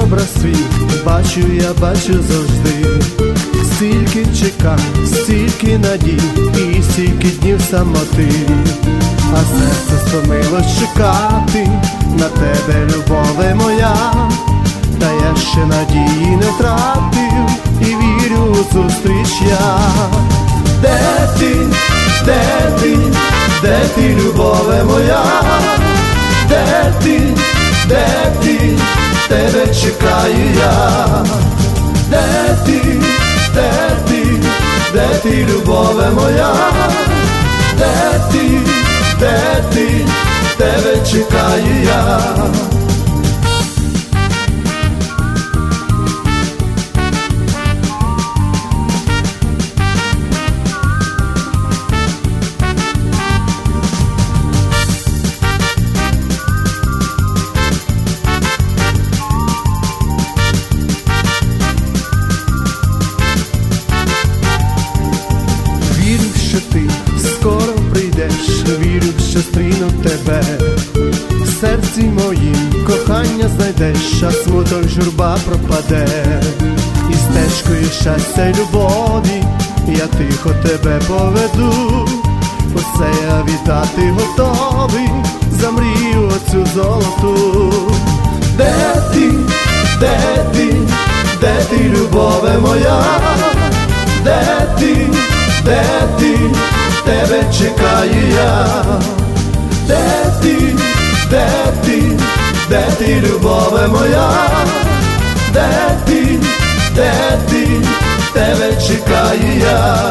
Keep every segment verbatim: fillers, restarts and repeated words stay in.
образ свій бачу, я бачу завжди. Стільки чекань, стільки надій і стільки днів самоти, а серце стомилось чекати на тебе, любове моя. Та я ще надії не втратив і вірю у зустріч я. Де ти, де ти, де ти, любове моя? Де ти, де ти, тебе чекаю я. Де ти, де ти, де ти, любове моя? Де ти, де ти, тебе чекаю я. Скоро прийдеш, вірю, що зустріну тебе. В серці моїм кохання знайдеш, а смуток, журба пропаде. І стежкою щастя й любові я тихо тебе поведу. Усе я вітати готовий за мрію оцю золоту. Де ти, де ти, де ти, любове моя? Де ти, де ти, тебе чекаю я. Де ти, де ти, де ти, любове моя? Де ти, де ти, тебе чекаю я.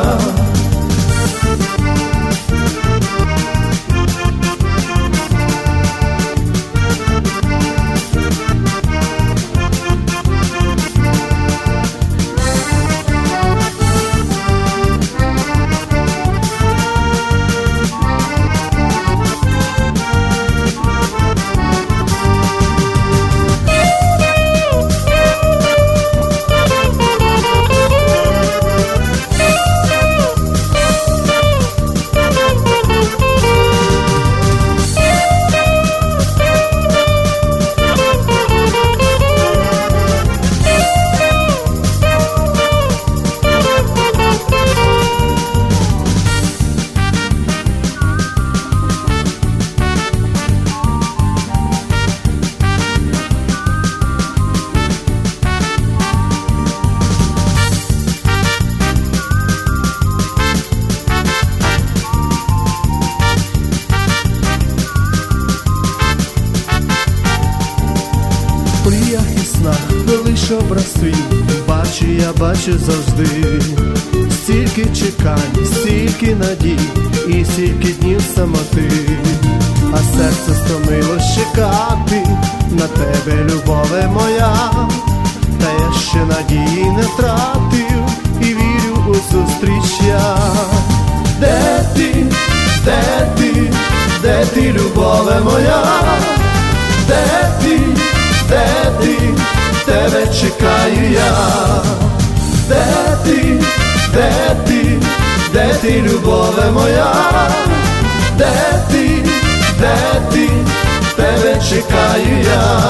В мріях і снах лиш образ свій бачу, я бачу завжди. Стільки чекань, стільки надій і стільки днів самоти, а серце стомилось чекати на тебе, любове моя. Та я ще надії не втратив і вірю у зустріч я. Де ти, де ти, де ти, любове моя? Де ти, де ти, тебе чекаю я. Де ти, де ти, де ти, любове моя? Де ти, де ти, тебе чекаю я.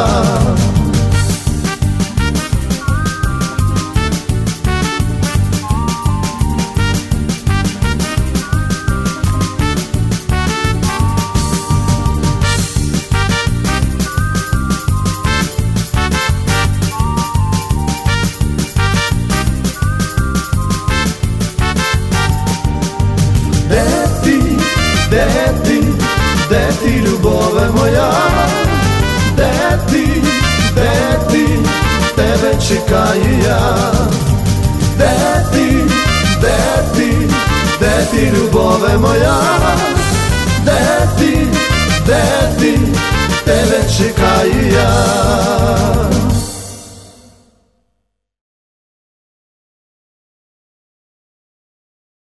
Де ти, де ти, любове моя? Де ти, де ти, тебе чекаю я. Де ти, де ти, де ти, любове моя? Де ти, де ти, тебе чекаю я.